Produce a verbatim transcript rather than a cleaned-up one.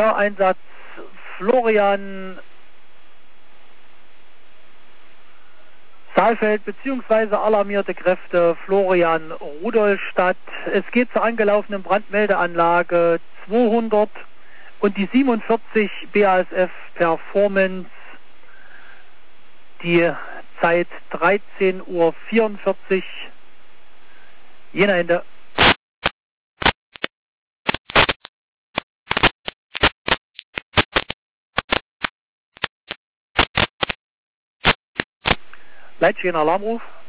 Militäreinsatz Florian Saalfeld bzw. alarmierte Kräfte Florian Rudolstadt. Es geht zur angelaufenen Brandmeldeanlage zweihundert und die siebenundvierzig B A S F Performance, die Zeit dreizehn Uhr vierundvierzig. Jena Ende. Leitstehen Alarmruf.